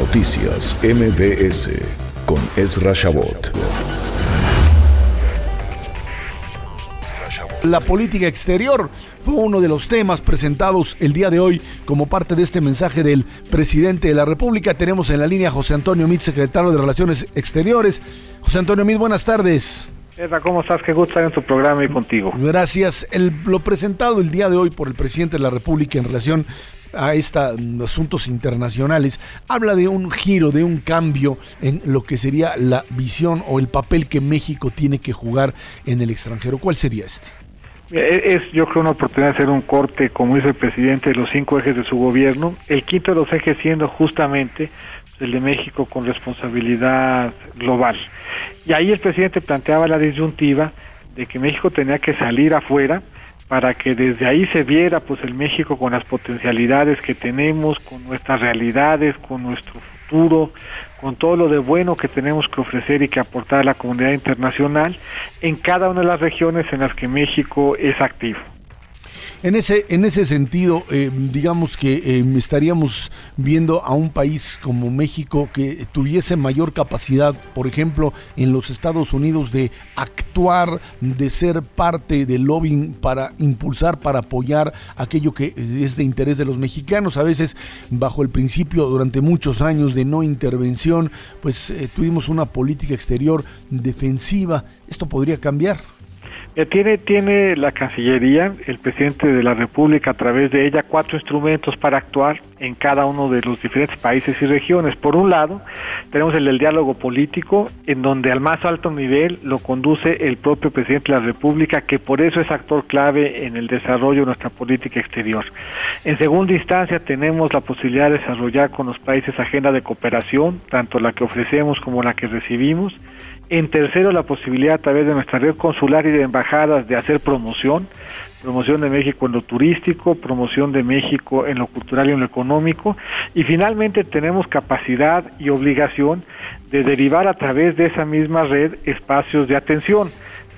Noticias MBS con Ezra Shabot. La política exterior fue uno de los temas presentados el día de hoy como parte de este mensaje del presidente de la República. Tenemos en la línea a José Antonio Meade, secretario de Relaciones Exteriores. José Antonio Meade, buenas tardes. Ezra, ¿cómo estás? Qué gusto estar en tu programa y contigo. Gracias. Lo presentado el día de hoy por el presidente de la República en relación a asuntos internacionales habla de un giro, de un cambio en lo que sería la visión o el papel que México tiene que jugar en el extranjero. ¿Cuál sería este? Yo creo una oportunidad de hacer un corte, como dice el presidente, de los 5 ejes de su gobierno, el quinto de los ejes siendo justamente el de México con responsabilidad global. Y ahí el presidente planteaba la disyuntiva de que México tenía que salir afuera para que desde ahí se viera pues el México con las potencialidades que tenemos, con nuestras realidades, con nuestro futuro, con todo lo de bueno que tenemos que ofrecer y que aportar a la comunidad internacional en cada una de las regiones en las que México es activo. En ese sentido, digamos que estaríamos viendo a un país como México que tuviese mayor capacidad, por ejemplo, en los Estados Unidos de actuar, de ser parte del lobbying para impulsar, para apoyar aquello que es de interés de los mexicanos. A veces, bajo el principio, durante muchos años de no intervención, pues tuvimos una política exterior defensiva. ¿Esto podría cambiar? Tiene la Cancillería, el presidente de la República, a través de ella, 4 instrumentos para actuar en cada uno de los diferentes países y regiones. Por un lado, tenemos el del diálogo político, en donde al más alto nivel lo conduce el propio presidente de la República, que por eso es actor clave en el desarrollo de nuestra política exterior. En segunda instancia, tenemos la posibilidad de desarrollar con los países agenda de cooperación, tanto la que ofrecemos como la que recibimos. En tercero, la posibilidad a través de nuestra red consular y de embajadas de hacer promoción de México en lo turístico, promoción de México en lo cultural y en lo económico. Y finalmente tenemos capacidad y obligación de derivar a través de esa misma red espacios de atención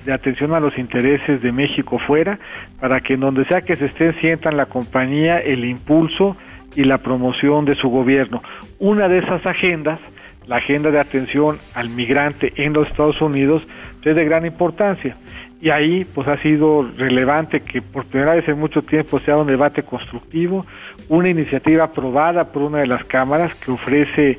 a los intereses de México fuera, para que en donde sea que se estén sientan la compañía, el impulso y la promoción de su gobierno. Una de esas agendas, la agenda de atención al migrante en los Estados Unidos, es de gran importancia. Y ahí pues ha sido relevante que por primera vez en mucho tiempo sea un debate constructivo, una iniciativa aprobada por una de las cámaras que ofrece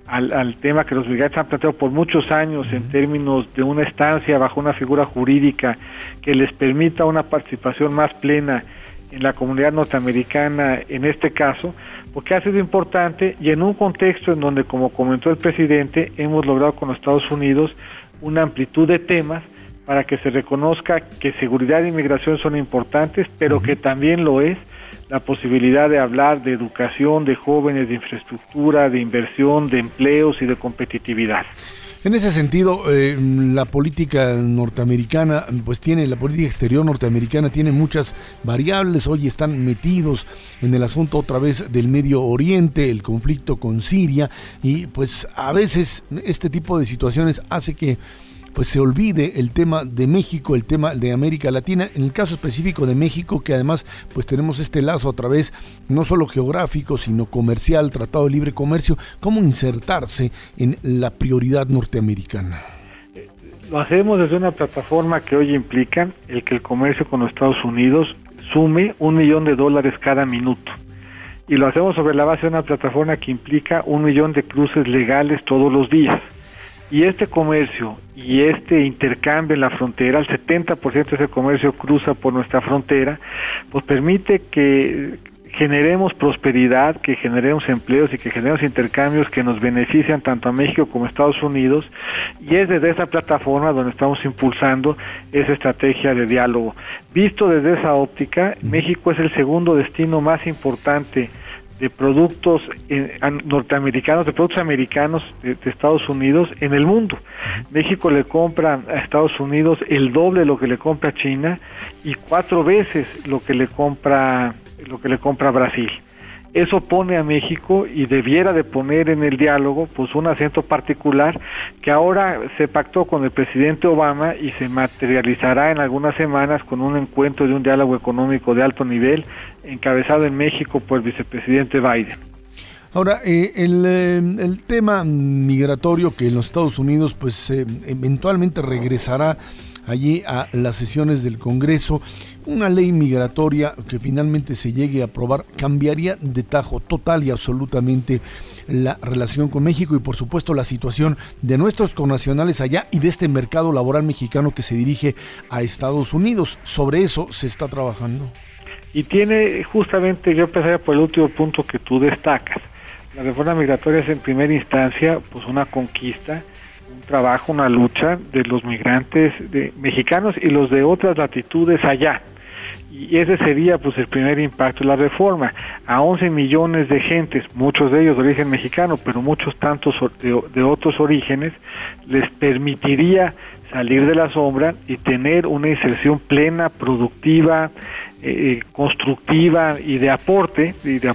al tema que los migrantes han planteado por muchos años en términos de una estancia bajo una figura jurídica que les permita una participación más plena en la comunidad norteamericana en este caso, porque ha sido importante y en un contexto en donde, como comentó el presidente, hemos logrado con los Estados Unidos una amplitud de temas para que se reconozca que seguridad e inmigración son importantes, pero que también lo es la posibilidad de hablar de educación, de jóvenes, de infraestructura, de inversión, de empleos y de competitividad. En ese sentido, la política norteamericana, la política exterior norteamericana tiene muchas variables. Hoy están metidos en el asunto otra vez del Medio Oriente, el conflicto con Siria, y pues a veces este tipo de situaciones hace que pues se olvide el tema de México, el tema de América Latina, en el caso específico de México, que además pues tenemos este lazo a través no solo geográfico, sino comercial, Tratado de Libre Comercio. ¿Cómo insertarse en la prioridad norteamericana? Lo hacemos desde una plataforma que hoy implica el que el comercio con los Estados Unidos sume $1 millón cada minuto. Y lo hacemos sobre la base de una plataforma que implica 1 millón de cruces legales todos los días. Y este comercio y este intercambio en la frontera, el 70% de ese comercio cruza por nuestra frontera, pues permite que generemos prosperidad, que generemos empleos y que generemos intercambios que nos benefician tanto a México como a Estados Unidos, y es desde esa plataforma donde estamos impulsando esa estrategia de diálogo. Visto desde esa óptica, México es el segundo destino más importante de productos norteamericanos, de productos americanos de Estados Unidos en el mundo. México le compra a Estados Unidos el doble de lo que le compra a China y 4 veces lo que le compra a Brasil. Eso pone a México y debiera de poner en el diálogo pues un acento particular que ahora se pactó con el presidente Obama y se materializará en algunas semanas con un encuentro de un diálogo económico de alto nivel encabezado en México por el vicepresidente Biden. Ahora, el tema migratorio que en los Estados Unidos pues eventualmente regresará allí a las sesiones del Congreso, una ley migratoria que finalmente se llegue a aprobar cambiaría de tajo total y absolutamente la relación con México y por supuesto la situación de nuestros connacionales allá y de este mercado laboral mexicano que se dirige a Estados Unidos. Sobre eso se está trabajando. Y tiene justamente, yo empezaría por el último punto que tú destacas. La reforma migratoria es en primera instancia pues una conquista, un trabajo, una lucha de los migrantes mexicanos y los de otras latitudes allá. Y ese sería pues el primer impacto de la reforma. A 11 millones de gentes, muchos de ellos de origen mexicano, pero muchos tantos de otros orígenes, les permitiría salir de la sombra y tener una inserción plena, productiva, constructiva y de aporte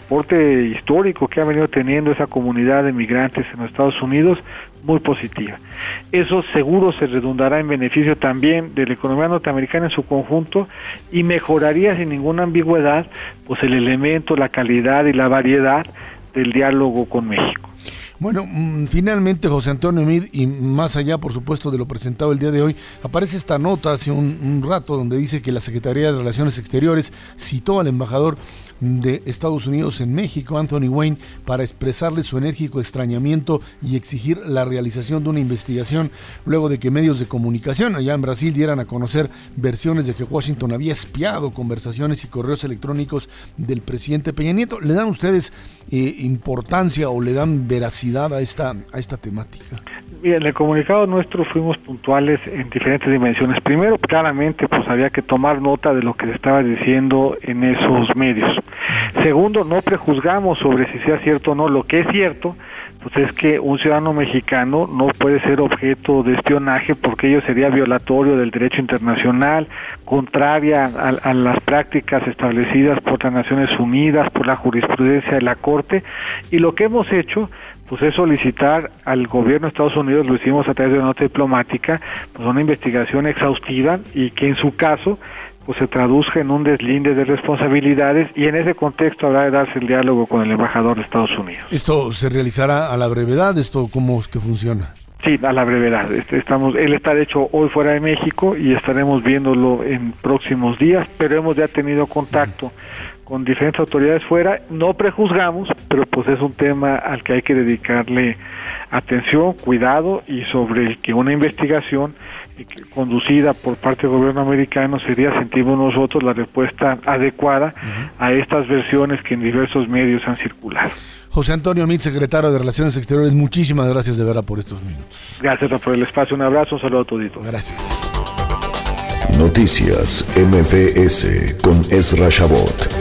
histórico que ha venido teniendo esa comunidad de migrantes en los Estados Unidos, muy positiva. Eso seguro se redundará en beneficio también de la economía norteamericana en su conjunto y mejoraría sin ninguna ambigüedad pues el elemento, la calidad y la variedad del diálogo con México. Bueno, finalmente José Antonio Meade, y más allá por supuesto de lo presentado el día de hoy, aparece esta nota hace un rato donde dice que la Secretaría de Relaciones Exteriores citó al embajador de Estados Unidos en México, Anthony Wayne, para expresarle su enérgico extrañamiento y exigir la realización de una investigación luego de que medios de comunicación allá en Brasil dieran a conocer versiones de que Washington había espiado conversaciones y correos electrónicos del presidente Peña Nieto. ¿Le dan ustedes importancia o le dan veracidad a esta temática? Bien, en el comunicado nuestro fuimos puntuales en diferentes dimensiones. Primero, claramente, pues había que tomar nota de lo que se estaba diciendo en esos medios. Segundo, no prejuzgamos sobre si sea cierto o no. Lo que es cierto, pues es que un ciudadano mexicano no puede ser objeto de espionaje porque ello sería violatorio del derecho internacional, contraria a las prácticas establecidas por las Naciones Unidas, por la jurisprudencia de la Corte, y lo que hemos hecho pues es solicitar al gobierno de Estados Unidos, lo hicimos a través de una nota diplomática, pues una investigación exhaustiva y que en su caso pues se traduzca en un deslinde de responsabilidades y en ese contexto habrá de darse el diálogo con el embajador de Estados Unidos. ¿Esto se realizará a la brevedad? ¿Esto cómo es que funciona? Sí, a la brevedad. Él está de hecho hoy fuera de México y estaremos viéndolo en próximos días, pero hemos ya tenido contacto con diferentes autoridades fuera. No prejuzgamos, pero pues es un tema al que hay que dedicarle atención, cuidado y sobre el que una investigación conducida por parte del gobierno americano sería, sentimos nosotros, la respuesta adecuada a estas versiones que en diversos medios han circulado. José Antonio Meade, secretario de Relaciones Exteriores, muchísimas gracias de verdad por estos minutos. Gracias por el espacio, un abrazo, un saludo a todos. Gracias. Noticias MBS con Ezra Shabot.